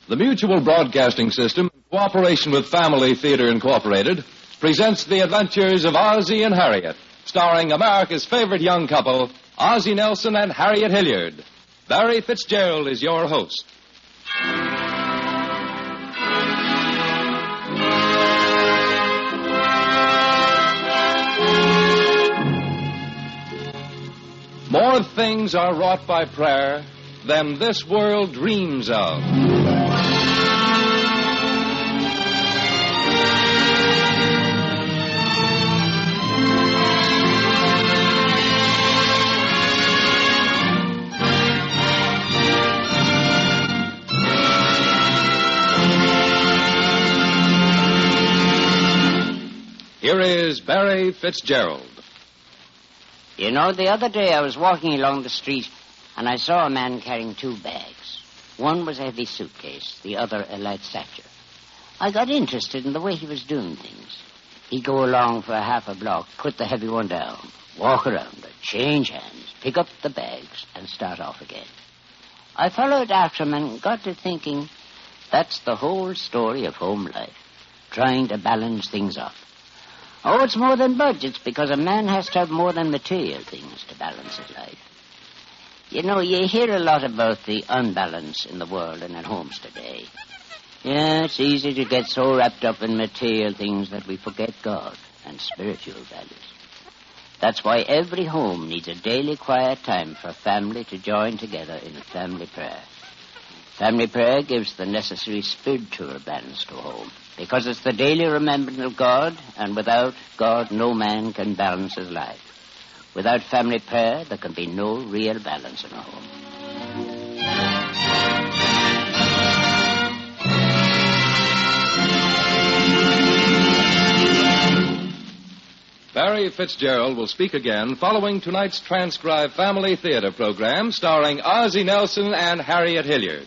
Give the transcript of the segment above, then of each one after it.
The Mutual Broadcasting System, in cooperation with Family Theater Incorporated, presents the adventures of Ozzie and Harriet, starring America's favorite young couple, Ozzie Nelson and Harriet Hilliard. Barry Fitzgerald is your host. More things are wrought by prayer than this world dreams of. Here is Barry Fitzgerald. You know, the other day I was walking along the street and I saw a man carrying two bags. One was a heavy suitcase, the other a light satchel. I got interested in the way he was doing things. He'd go along for a half a block, put the heavy one down, walk around it, change hands, pick up the bags, and start off again. I followed after him and got to thinking that's the whole story of home life, trying to balance things off. Oh, it's more than budgets, because a man has to have more than material things to balance his life. You know, you hear a lot about the unbalance in the world and at homes today. Yeah, it's easy to get so wrapped up in material things that we forget God and spiritual values. That's why every home needs a daily quiet time for family to join together in family prayer. Family prayer gives the necessary spiritual balance to a home, because it's the daily remembrance of God, and without God, no man can balance his life. Without family prayer, there can be no real balance in a home. Barry Fitzgerald will speak again following tonight's transcribed Family Theater program starring Ozzie Nelson and Harriet Hilliard.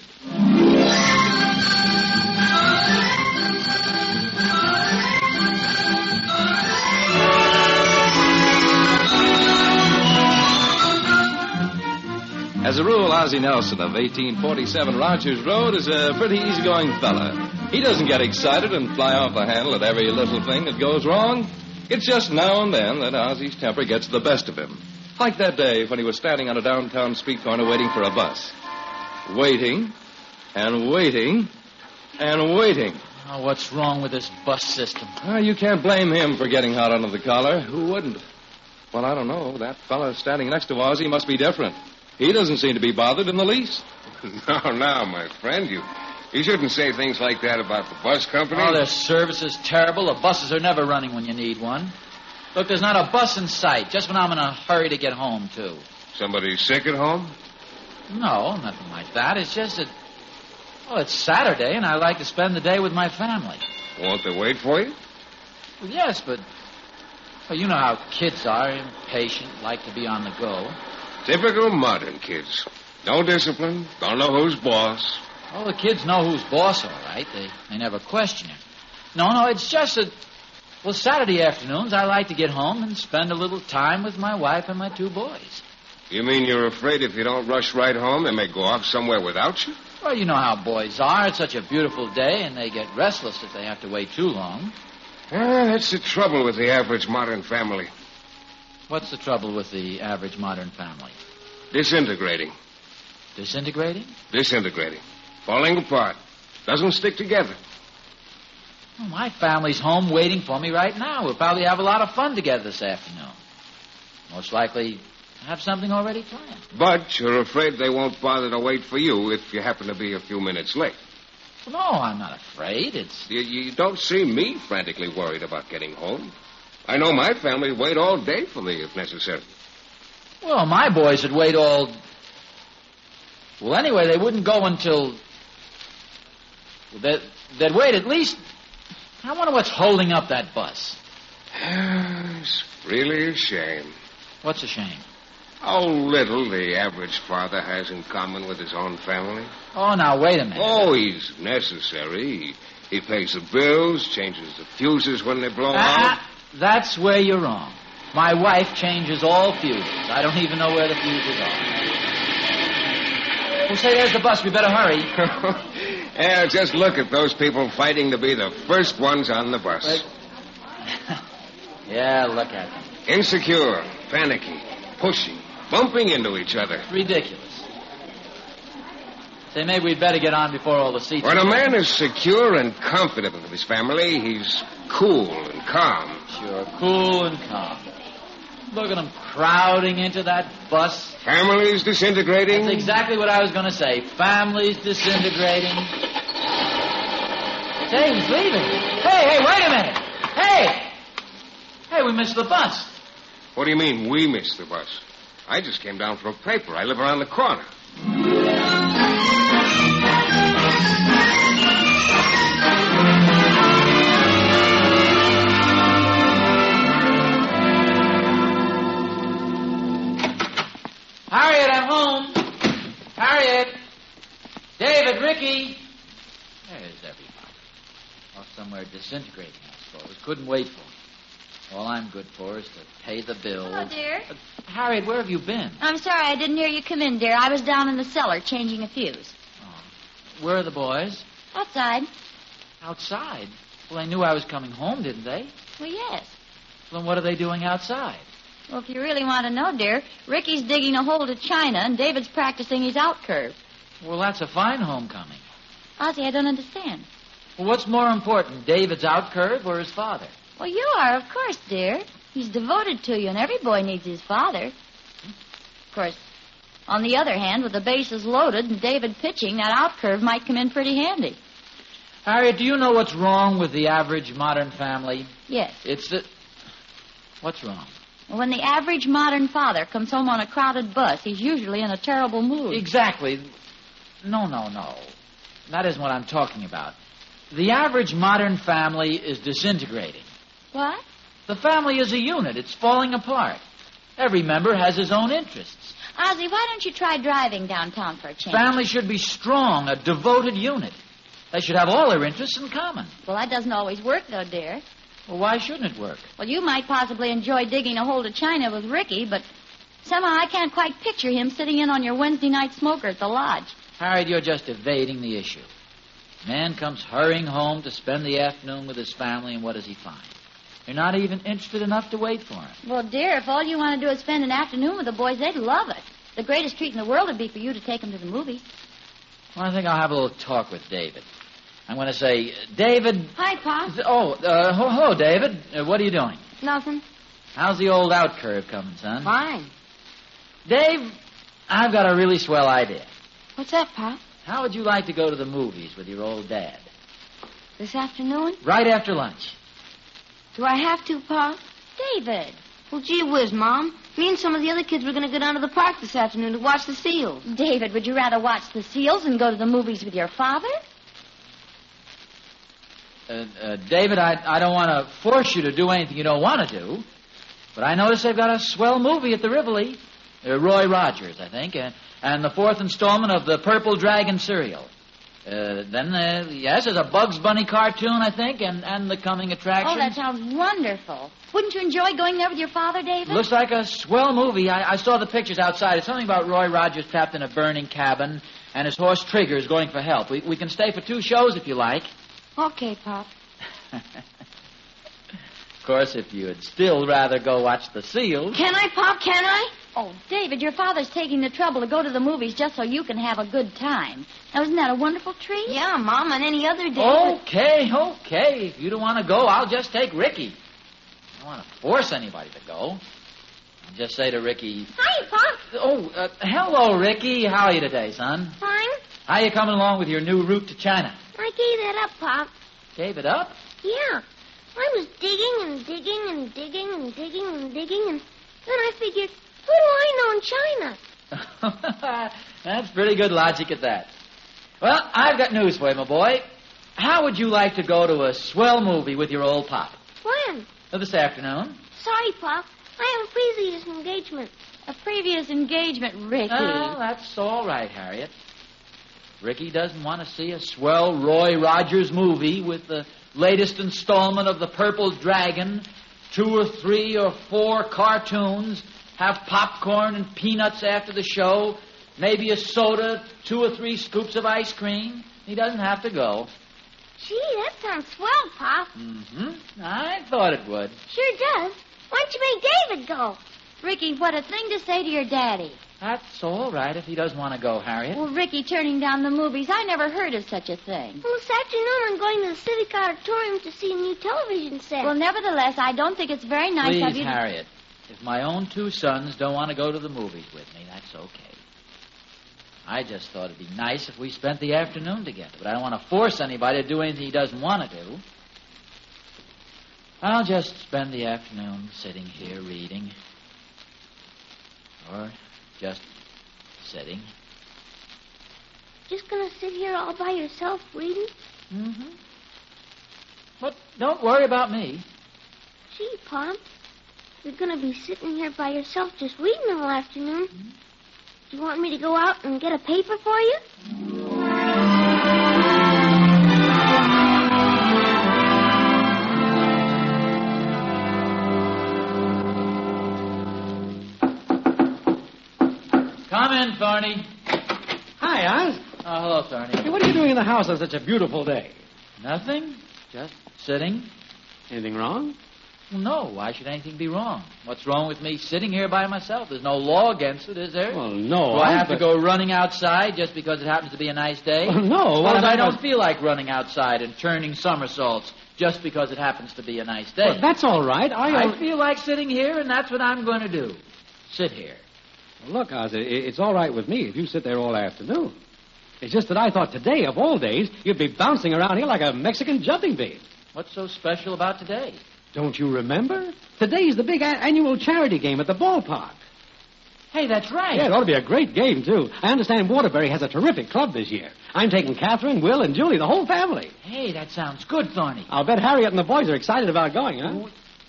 As a rule, Ozzie Nelson of 1847 Rogers Road is a pretty easygoing fella. He doesn't get excited and fly off the handle at every little thing that goes wrong. It's just now and then that Ozzie's temper gets the best of him. Like that day when he was standing on a downtown street corner waiting for a bus. Waiting, and waiting, and waiting. Oh, what's wrong with this bus system? You can't blame him for getting hot under the collar. Who wouldn't? Well, I don't know. That fella standing next to Ozzie must be different. He doesn't seem to be bothered in the least. No, my friend. You shouldn't say things like that about the bus company. Oh, their service is terrible. The buses are never running when you need one. Look, there's not a bus in sight, just when I'm in a hurry to get home, too. Somebody sick at home? No, nothing like that. It's just that, it's Saturday, and I like to spend the day with my family. Won't they wait for you? Well, yes, but you know how kids are, impatient, like to be on the go. Typical modern kids. No discipline, don't know who's boss. Oh, the kids know who's boss, all right. They never question it. No, it's just that, Saturday afternoons I like to get home and spend a little time with my wife and my two boys. You mean you're afraid if you don't rush right home, they may go off somewhere without you? Well, you know how boys are. It's such a beautiful day, and they get restless if they have to wait too long. That's the trouble with the average modern family. What's the trouble with the average modern family? Disintegrating. Disintegrating? Disintegrating. Falling apart. Doesn't stick together. Well, my family's home waiting for me right now. We'll probably have a lot of fun together this afternoon. Most likely have something already planned. But you're afraid they won't bother to wait for you if you happen to be a few minutes late. No, I'm not afraid. You don't see me frantically worried about getting home. I know my family would wait all day for me if necessary. Well, my boys would wait all... Well, anyway, they wouldn't go until... They'd wait at least... I wonder what's holding up that bus. It's really a shame. What's a shame? How little the average father has in common with his own family. Oh, now, wait a minute. Oh, he's necessary. He pays the bills, changes the fuses when they blow out. That's where you're wrong. My wife changes all fuses. I don't even know where the fuses are. Well, say, there's the bus. We better hurry. Yeah, just look at those people fighting to be the first ones on the bus. Yeah, look at them. Insecure, panicky, pushing, bumping into each other. Ridiculous. Say, maybe we'd better get on before all the seats... When a man is secure and confident of his family, he's cool and calm. Sure, cool and calm. Look at them crowding into that bus. Families disintegrating. That's exactly what I was going to say. Families disintegrating. Say, he's leaving. Hey, wait a minute. Hey, we missed the bus. What do you mean, we missed the bus? I just came down for a paper. I live around the corner. Harriet, I'm home. Harriet. David, Ricky. There's everybody. Off somewhere disintegrating, I suppose. Couldn't wait for them. All I'm good for is to pay the bill. Hello, dear. Harriet, where have you been? I'm sorry I didn't hear you come in, dear. I was down in the cellar changing a fuse. Oh. Where are the boys? Outside. Outside? Well, they knew I was coming home, didn't they? Well, yes. Well, then what are they doing outside? Well, if you really want to know, dear, Ricky's digging a hole to China, and David's practicing his out curve. Well, that's a fine homecoming. Ozzie, I don't understand. Well, what's more important, David's out curve or his father? Well, you are, of course, dear. He's devoted to you, and every boy needs his father. Of course, on the other hand, with the bases loaded and David pitching, that out curve might come in pretty handy. Harriet, do you know what's wrong with the average modern family? Yes. It's that... What's wrong? When the average modern father comes home on a crowded bus, he's usually in a terrible mood. Exactly. No. That isn't what I'm talking about. The average modern family is disintegrating. What? The family is a unit. It's falling apart. Every member has his own interests. Ozzie, why don't you try driving downtown for a change? Family should be strong, a devoted unit. They should have all their interests in common. Well, that doesn't always work, though, dear. Well, why shouldn't it work? Well, you might possibly enjoy digging a hole to China with Ricky, but somehow I can't quite picture him sitting in on your Wednesday night smoker at the lodge. Harriet, you're just evading the issue. Man comes hurrying home to spend the afternoon with his family, and what does he find? You're not even interested enough to wait for him. Well, dear, if all you want to do is spend an afternoon with the boys, they'd love it. The greatest treat in the world would be for you to take them to the movies. Well, I think I'll have a little talk with David. I'm going to say, David... Hi, Pop. Hello, David. What are you doing? Nothing. How's the old out curve coming, son? Fine. Dave, I've got a really swell idea. What's that, Pop? How would you like to go to the movies with your old dad? This afternoon? Right after lunch. Do I have to, Pop? David. Well, gee whiz, Mom. Me and some of the other kids were going to go down to the park this afternoon to watch the seals. David, would you rather watch the seals than go to the movies with your father? David, I don't want to force you to do anything you don't want to do, but I notice they've got a swell movie at the Rivoli. Roy Rogers, I think, and the fourth installment of the Purple Dragon serial. Yes, there's a Bugs Bunny cartoon, I think, and the coming attractions. Oh, that sounds wonderful. Wouldn't you enjoy going there with your father, David? Looks like a swell movie. I saw the pictures outside. It's something about Roy Rogers trapped in a burning cabin, and his horse Trigger is going for help. We can stay for 2 shows if you like. Okay, Pop. Of course, if you'd still rather go watch the seals... Can I, Pop? Can I? Oh, David, your father's taking the trouble to go to the movies just so you can have a good time. Now, isn't that a wonderful treat? Yeah, Mom, on any other day. Okay. If you don't want to go, I'll just take Ricky. I don't want to force anybody to go. I'll just say to Ricky... Hi, Pop. Hello, Ricky. How are you today, son? Fine. How you coming along with your new route to China? I gave that up, Pop. Gave it up? Yeah. I was digging and digging and digging and digging and digging, and then I figured, what do I know in China? That's pretty good logic at that. Well, I've got news for you, my boy. How would you like to go to a swell movie with your old pop? When? This afternoon. Sorry, Pop. I have a previous engagement. A previous engagement, Ricky. Oh, that's all right, Harriet. Ricky doesn't want to see a swell Roy Rogers movie with the latest installment of the Purple Dragon, 2 or 3 or 4 cartoons, have popcorn and peanuts after the show, maybe a soda, 2 or 3 scoops of ice cream. He doesn't have to go. Gee, that sounds swell, Pop. Mm-hmm. I thought it would. Sure does. Why don't you make David go? Ricky, what a thing to say to your daddy. That's all right if he doesn't want to go, Harriet. Well, Ricky turning down the movies, I never heard of such a thing. Well, this afternoon I'm going to the Civic Auditorium to see a new television set. Well, nevertheless, I don't think it's very nice of Please, you Harriet, if my own 2 sons don't want to go to the movies with me, that's okay. I just thought it'd be nice if we spent the afternoon together, but I don't want to force anybody to do anything he doesn't want to do. I'll just spend the afternoon sitting here reading. Or just sitting. Just gonna sit here all by yourself reading? Mm-hmm. But don't worry about me. Gee, Pop, you're gonna be sitting here by yourself just reading all afternoon. Do you want me to go out and get a paper for you? Come in, Thorny. Hi, Oz. Oh, hello, Thorny. Hey, what are you doing in the house on such a beautiful day? Nothing. Just sitting. Anything wrong? Well, no. Why should anything be wrong? What's wrong with me sitting here by myself? There's no law against it, is there? Well, no. Do I have to go running outside just because it happens to be a nice day? Well, no. Suppose I don't feel like running outside and turning somersaults just because it happens to be a nice day. Well, that's all right. I feel like sitting here, and that's what I'm going to do. Sit here. Look, Oz, it's all right with me if you sit there all afternoon. It's just that I thought today, of all days, you'd be bouncing around here like a Mexican jumping bean. What's so special about today? Don't you remember? Today's the big annual charity game at the ballpark. Hey, that's right. Yeah, it ought to be a great game, too. I understand Waterbury has a terrific club this year. I'm taking Catherine, Will, and Julie, the whole family. Hey, that sounds good, Thorny. I'll bet Harriet and the boys are excited about going, huh?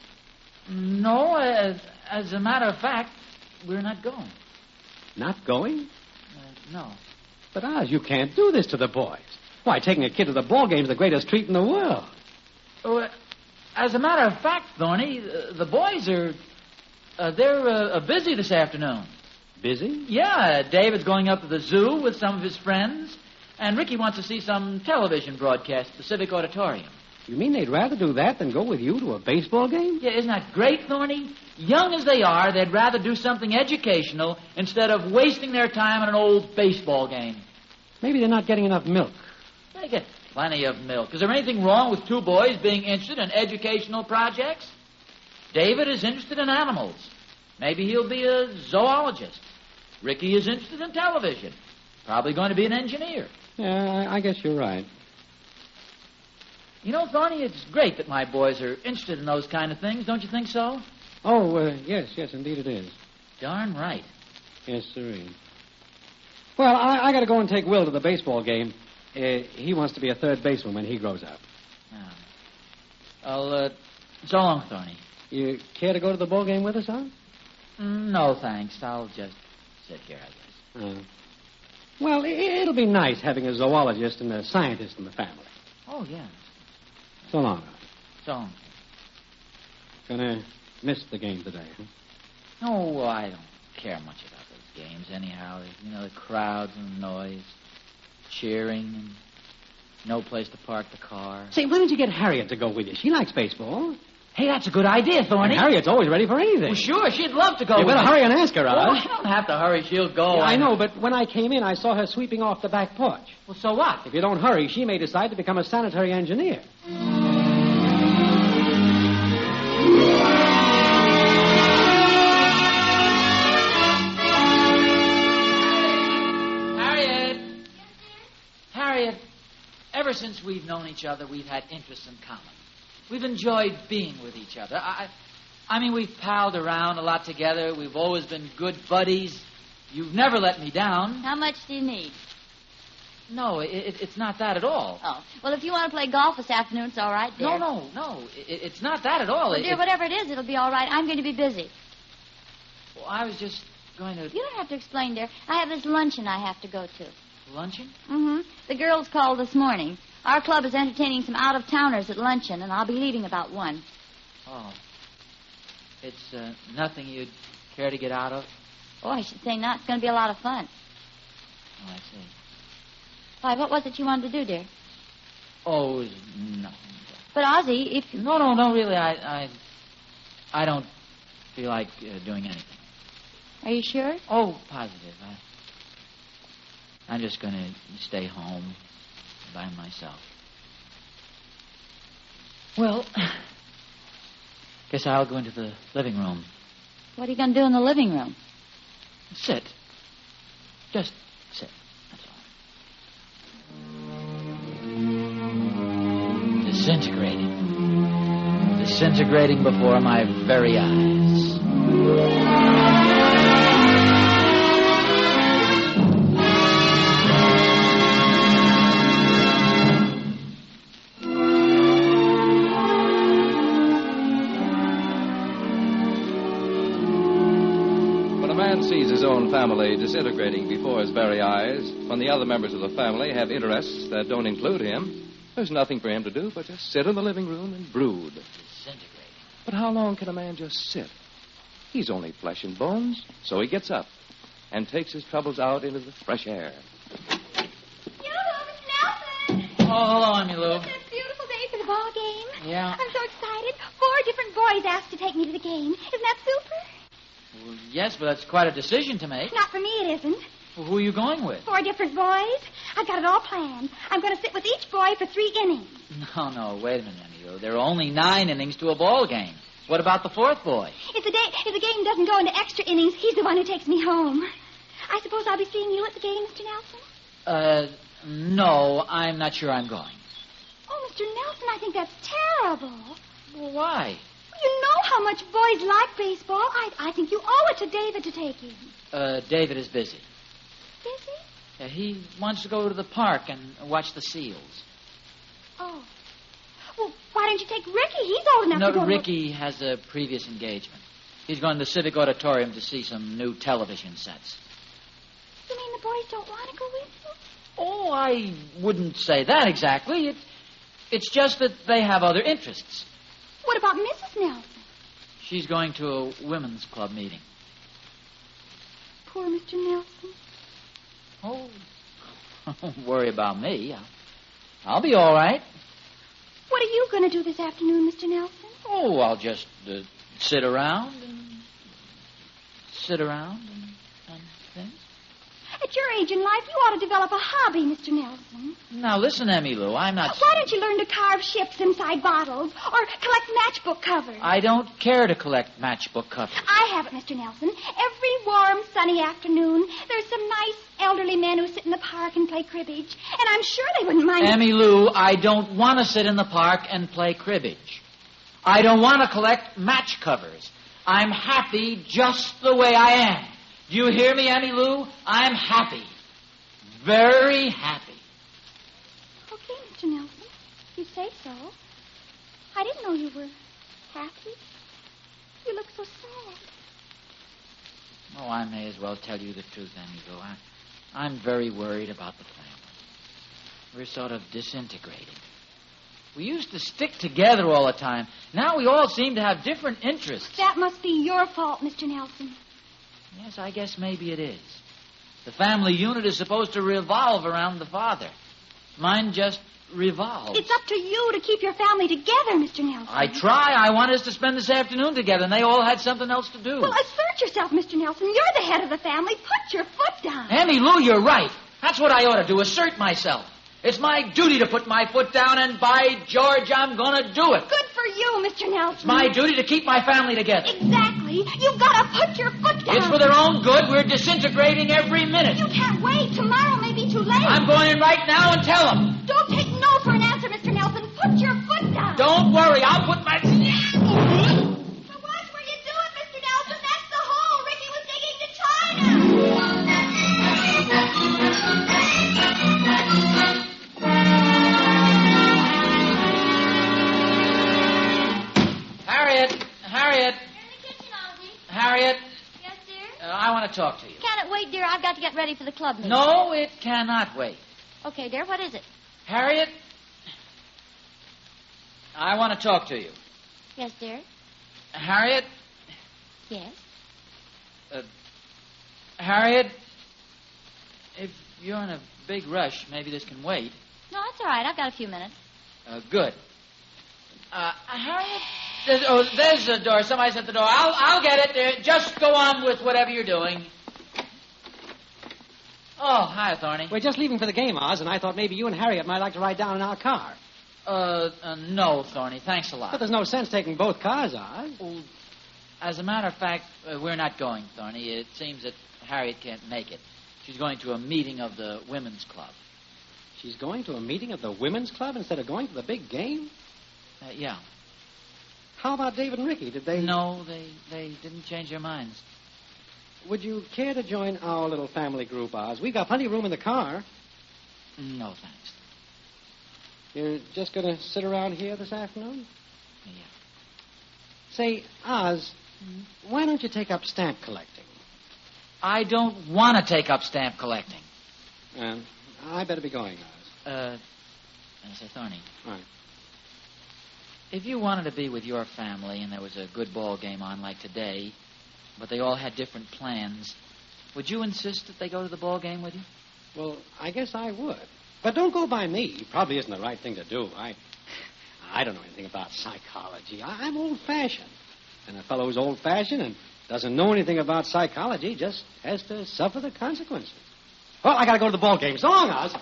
No, as a matter of fact, we're not going. Not going? No. But, Oz, you can't do this to the boys. Why, taking a kid to the ball game's the greatest treat in the world. Oh, as a matter of fact, Thorny, the boys are... they're busy this afternoon. Busy? Yeah, David's going up to the zoo with some of his friends, and Ricky wants to see some television broadcast at the Civic Auditorium. You mean they'd rather do that than go with you to a baseball game? Yeah, isn't that great, Thorny? Young as they are, they'd rather do something educational instead of wasting their time on an old baseball game. Maybe they're not getting enough milk. They get plenty of milk. Is there anything wrong with 2 boys being interested in educational projects? David is interested in animals. Maybe he'll be a zoologist. Ricky is interested in television. Probably going to be an engineer. Yeah, I guess you're right. You know, Thorny, it's great that my boys are interested in those kind of things. Don't you think so? Oh, yes, indeed it is. Darn right. Yes, sirree. Well, I got to go and take Will to the baseball game. He wants to be a third baseman when he grows up. Well, so long, Thorny. You care to go to the ball game with us, huh? No, thanks. I'll just sit here, I guess. Well, it'll be nice having a zoologist and a scientist in the family. Oh, yeah. So long. So long. Gonna miss the game today, huh? Oh, I don't care much about those games anyhow. You know, the crowds and the noise, cheering, and no place to park the car. Say, why don't you get Harriet to go with you? She likes baseball. Hey, that's a good idea, Thorny. And Harriet's always ready for anything. Well, sure, she'd love to go You with better me. hurry and ask her, Oh, Oz. I don't have to hurry. She'll go. Yeah, I know, but when I came in, I saw her sweeping off the back porch. Well, so what? If you don't hurry, she may decide to become a sanitary engineer. Harriet, ever since we've known each other, we've had interests in common. We've enjoyed being with each other. I mean, we've palled around a lot together. We've always been good buddies. You've never let me down. How much do you need? No, it's not that at all. Oh, well, if you want to play golf this afternoon, it's all right, dear. No. It's not that at all. Well, dear, whatever it is, it'll be all right. I'm going to be busy. Well, I was just going to... You don't have to explain, dear. I have this luncheon I have to go to. Luncheon? Mm-hmm. The girls called this morning. Our club is entertaining some out-of-towners at luncheon, and I'll be leaving about 1. Oh. It's nothing you'd care to get out of? Oh, I should say not. It's going to be a lot of fun. Oh, I see. Why, what was it you wanted to do, dear? Oh, no. But, Ozzie, if... No, really, I don't feel like doing anything. Are you sure? Oh, positive. I'm just going to stay home by myself. Well, guess I'll go into the living room. What are you going to do in the living room? Sit. Just sit. That's all. Disintegrating. Disintegrating before my very eyes. Sees his own family disintegrating before his very eyes, when the other members of the family have interests that don't include him, there's nothing for him to do but just sit in the living room and brood. Disintegrating. But how long can a man just sit? He's only flesh and bones, so he gets up and takes his troubles out into the fresh air. Yoo-hoo, Miss Nelson! Oh, hello, Emmy Lou. It's a beautiful day for the ball game. Yeah. I'm so excited. 4 different boys asked to take me to the game. Isn't that super? Well, yes, but that's quite a decision to make. Not for me, it isn't. Well, who are you going with? 4 different boys. I've got it all planned. I'm going to sit with each boy for 3 innings. No, wait a minute, Emmy Lou. There are only 9 innings to a ball game. What about the 4th boy? If the game doesn't go into extra innings, he's the one who takes me home. I suppose I'll be seeing you at the game, Mr. Nelson? No, I'm not sure I'm going. Oh, Mr. Nelson, I think that's terrible. Well, why? You know how much boys like baseball. I think you owe it to David to take him. David is busy. Busy? He wants to go to the park and watch the seals. Oh. Well, why don't you take Ricky? He's old enough to go No, Ricky has a previous engagement. He's going to the Civic Auditorium to see some new television sets. You mean the boys don't want to go with you? Oh, I wouldn't say that exactly. It's just that they have other interests. What about Mrs. Nelson? She's going to a women's club meeting. Poor Mr. Nelson. Oh, don't worry about me. I'll be all right. What are you going to do this afternoon, Mr. Nelson? Oh, I'll just sit around and things. At your age in life, you ought to develop a hobby, Mr. Nelson. Now, listen, Emmy Lou, I'm not... Why don't you learn to carve ships inside bottles or collect matchbook covers? I don't care to collect matchbook covers. I have it, Mr. Nelson. Every warm, sunny afternoon, there's some nice elderly men who sit in the park and play cribbage, and I'm sure they wouldn't mind... Emmy Lou, I don't want to sit in the park and play cribbage. I don't want to collect match covers. I'm happy just the way I am. Do you hear me, Emmy Lou? I'm happy. Very happy. Okay, Mr. Nelson. You say so. I didn't know you were happy. You look so sad. Oh, I may as well tell you the truth, Emmy Lou. I'm very worried about the family. We're sort of disintegrating. We used to stick together all the time. Now we all seem to have different interests. That must be your fault, Mr. Nelson. Yes, I guess maybe it is. The family unit is supposed to revolve around the father. Mine just revolves. It's up to you to keep your family together, Mr. Nelson. I try. I wanted us to spend this afternoon together, and they all had something else to do. Well, assert yourself, Mr. Nelson. You're the head of the family. Put your foot down. Emmy Lou, you're right. That's what I ought to do, assert myself. It's my duty to put my foot down, and by George, I'm going to do it. Good for you, Mr. Nelson. It's my duty to keep my family together. Exactly. You've got to put your foot down. It's for their own good. We're disintegrating every minute. You can't wait. Tomorrow may be too late. I'm going in right now and tell them. Don't take no for an answer, Mr. Nelson. Put your foot down. Don't worry. I'll put my... But watch where you do it, Mr. Nelson. That's the hole Ricky was digging to China. Harriet. In the kitchen, Ozzie. Harriet, Yes, dear? I want to talk to you. Can it wait, dear? I've got to get ready for the club meeting. No, it cannot wait. Okay, dear. What is it? Harriet, I want to talk to you. Yes, dear? Harriet, Yes? Harriet, if you're in a big rush, maybe this can wait. No, it's all right. I've got a few minutes. Good. Harriet? There's the door. Somebody's at the door. I'll get it. Just go on with whatever you're doing. Oh, hi, Thorny. We're just leaving for the game, Oz, and I thought maybe you and Harriet might like to ride down in our car. No, Thorny. Thanks a lot. But there's no sense taking both cars, Oz. Well, as a matter of fact, we're not going, Thorny. It seems that Harriet can't make it. She's going to a meeting of the women's club. She's going to a meeting of the women's club instead of going to the big game? Yeah. How about David and Ricky? Did they... No, they didn't change their minds. Would you care to join our little family group, Oz? We've got plenty of room in the car. No, thanks. You're just going to sit around here this afternoon? Yeah. Say, Oz, why don't you take up stamp collecting? I don't want to take up stamp collecting. I better be going, Oz. Say, Thorny. Right. If you wanted to be with your family and there was a good ball game on like today, but they all had different plans, would you insist that they go to the ball game with you? Well, I guess I would. But don't go by me. It probably isn't the right thing to do. I don't know anything about psychology. I'm old-fashioned. And a fellow who's old-fashioned and doesn't know anything about psychology just has to suffer the consequences. Well, I got to go to the ball game. So long, Oz.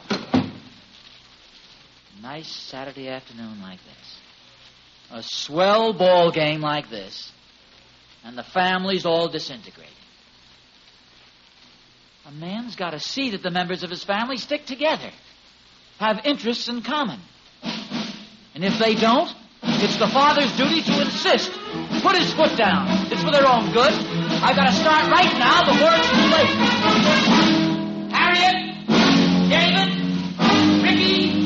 Nice Saturday afternoon like this. A swell ball game like this. And the family's all disintegrating. A man's got to see that the members of his family stick together, have interests in common. And if they don't, it's the father's duty to insist. Put his foot down. It's for their own good. I've got to start right now before it's too late. Harriet! David! Ricky!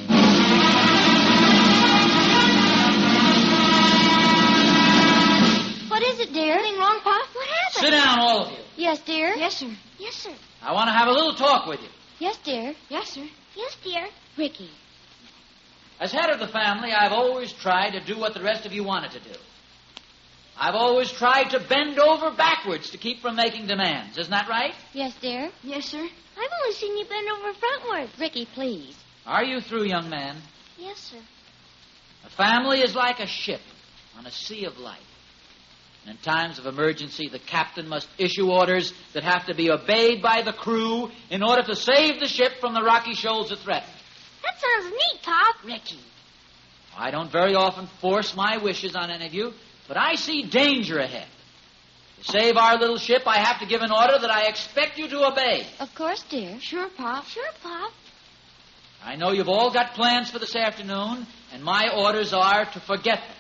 What is it, dear? Anything wrong, Pop? What happened? Sit down, all of you. Yes, dear? Yes, sir. Yes, sir. I want to have a little talk with you. Yes, dear. Yes, sir. Yes, dear. Ricky. As head of the family, I've always tried to do what the rest of you wanted to do. I've always tried to bend over backwards to keep from making demands. Isn't that right? Yes, dear. Yes, sir. I've only seen you bend over frontwards. Ricky, please. Are you through, young man? Yes, sir. A family is like a ship on a sea of life. And in times of emergency, the captain must issue orders that have to be obeyed by the crew in order to save the ship from the rocky shoals it threatens. That sounds neat, Pop. Ricky. I don't very often force my wishes on any of you, but I see danger ahead. To save our little ship, I have to give an order that I expect you to obey. Of course, dear. Sure, Pop. Sure, Pop. I know you've all got plans for this afternoon, and my orders are to forget them.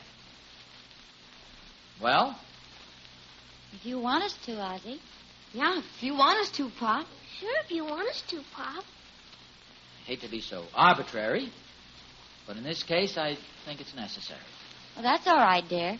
Well? If you want us to, Ozzy. Yeah, if you want us to, Pop. Sure, if you want us to, Pop. I hate to be so arbitrary, but in this case, I think it's necessary. Well, that's all right, dear.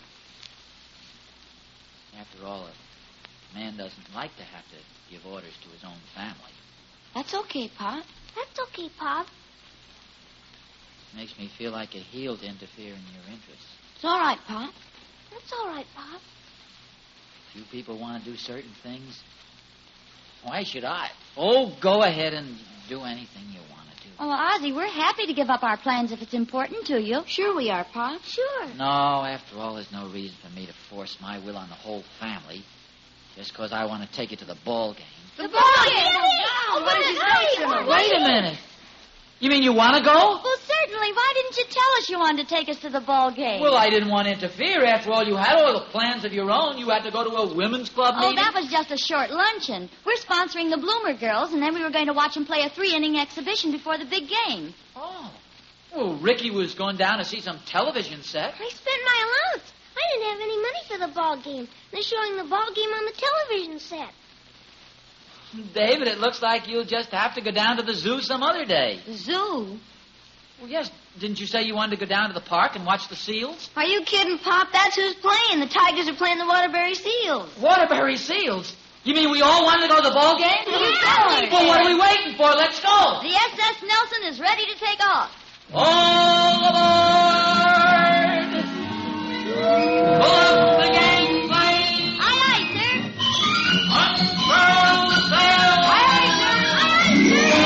After all, a man doesn't like to have to give orders to his own family. That's okay, Pop. That's okay, Pop. It makes me feel like a heel to interfere in your interests. It's all right, Pop. That's all right, Pop. If you people want to do certain things, why should I? Oh, go ahead and do anything you want to do. Oh, well, Ozzy, we're happy to give up our plans if it's important to you. Sure we are, Pop. Sure. No, after all, there's no reason for me to force my will on the whole family just because I want to take it to the ball game. The ball game! Oh, Wait a minute. You mean you want to go? Well, certainly. Why didn't you tell us you wanted to take us to the ball game? Well, I didn't want to interfere. After all, you had all the plans of your own. You had to go to a women's club meeting. Oh, that was just a short luncheon. We're sponsoring the Bloomer Girls, and then we were going to watch them play a 3-inning exhibition before the big game. Oh. Well, Ricky was going down to see some television set. I spent my allowance. I didn't have any money for the ball game. They're showing the ball game on the television set. David, it looks like you'll just have to go down to the zoo some other day. The zoo? Well, yes. Didn't you say you wanted to go down to the park and watch the seals? Are you kidding, Pop? That's who's playing. The Tigers are playing the Waterbury Seals. Waterbury Seals? You mean we all wanted to go to the ball game? Yeah. Well, what are we waiting for? Let's go. The SS Nelson is ready to take off. All aboard! Pull up the gangplank! Aye, aye, sir. Unfurl the sail! Aye, aye, sir. Aye, aye, sir.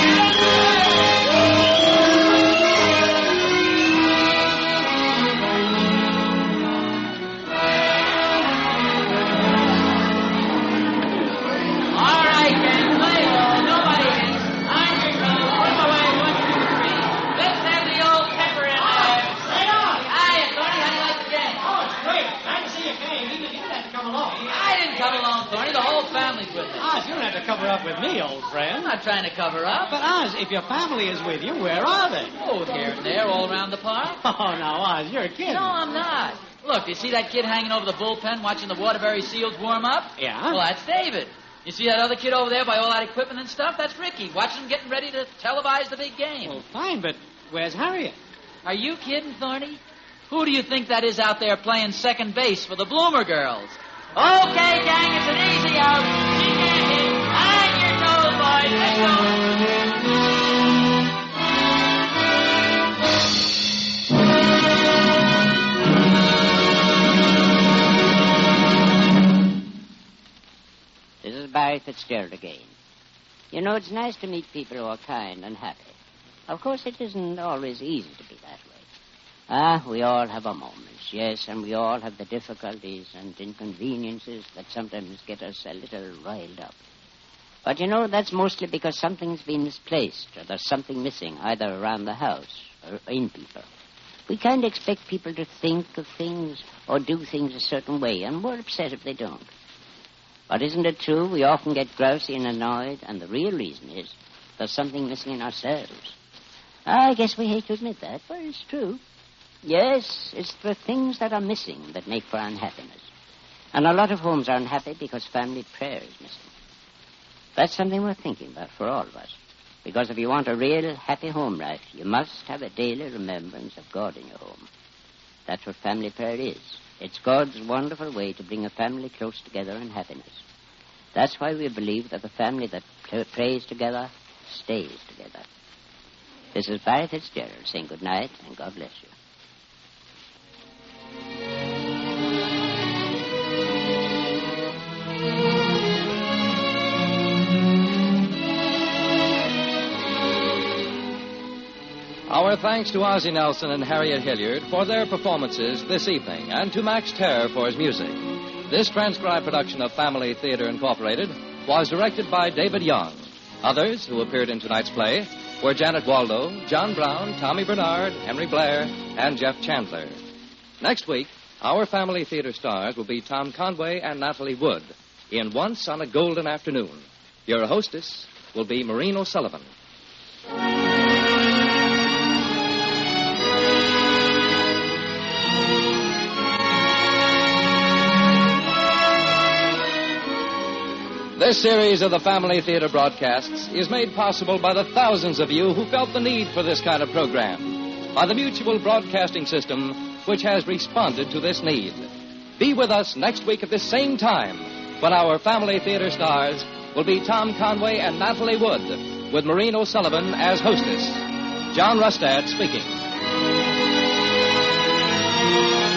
old friend. I'm not trying to cover up. But, Oz, if your family is with you, where are they? Oh, here and there, all around the park. Oh, now, Oz, you're kidding. No, I'm not. Look, you see that kid hanging over the bullpen watching the Waterbury Seals warm up? Yeah? Well, that's David. You see that other kid over there by all that equipment and stuff? That's Ricky, watching them getting ready to televise the big game. Well, fine, but where's Harriet? Are you kidding, Thorny? Who do you think that is out there playing second base for the Bloomer girls? Okay, gang, it's an easy out. She can't hit. On your toes, boys. Let's go. This is Barry Fitzgerald again. You know, it's nice to meet people who are kind and happy. Of course, it isn't always easy to be that way. We all have our moments, yes, and we all have the difficulties and inconveniences that sometimes get us a little riled up. But, you know, that's mostly because something's been misplaced or there's something missing either around the house or in people. We kind of expect people to think of things or do things a certain way, and we're upset if they don't. But isn't it true we often get grousy and annoyed, and the real reason is there's something missing in ourselves? I guess we hate to admit that, but it's true. Yes, it's the things that are missing that make for unhappiness. And a lot of homes are unhappy because family prayer is missing. That's something worth thinking about for all of us. Because if you want a real happy home life, you must have a daily remembrance of God in your home. That's what family prayer is. It's God's wonderful way to bring a family close together in happiness. That's why we believe that the family that prays together stays together. This is Barry Fitzgerald saying good night and God bless you. Our thanks to Ozzie Nelson and Harriet Hilliard for their performances this evening, and to Max Terror for his music. This transcribed production of Family Theater Incorporated was directed by David Young. Others who appeared in tonight's play were Janet Waldo, John Brown, Tommy Bernard, Henry Blair, and Jeff Chandler. Next week, our Family Theater stars will be Tom Conway and Natalie Wood in Once on a Golden Afternoon. Your hostess will be Maureen O'Sullivan. This series of the Family Theater broadcasts is made possible by the thousands of you who felt the need for this kind of program, by the Mutual Broadcasting System, which has responded to this need. Be with us next week at this same time, when our Family Theater stars will be Tom Conway and Natalie Wood, with Maureen O'Sullivan as hostess. John Rustad speaking.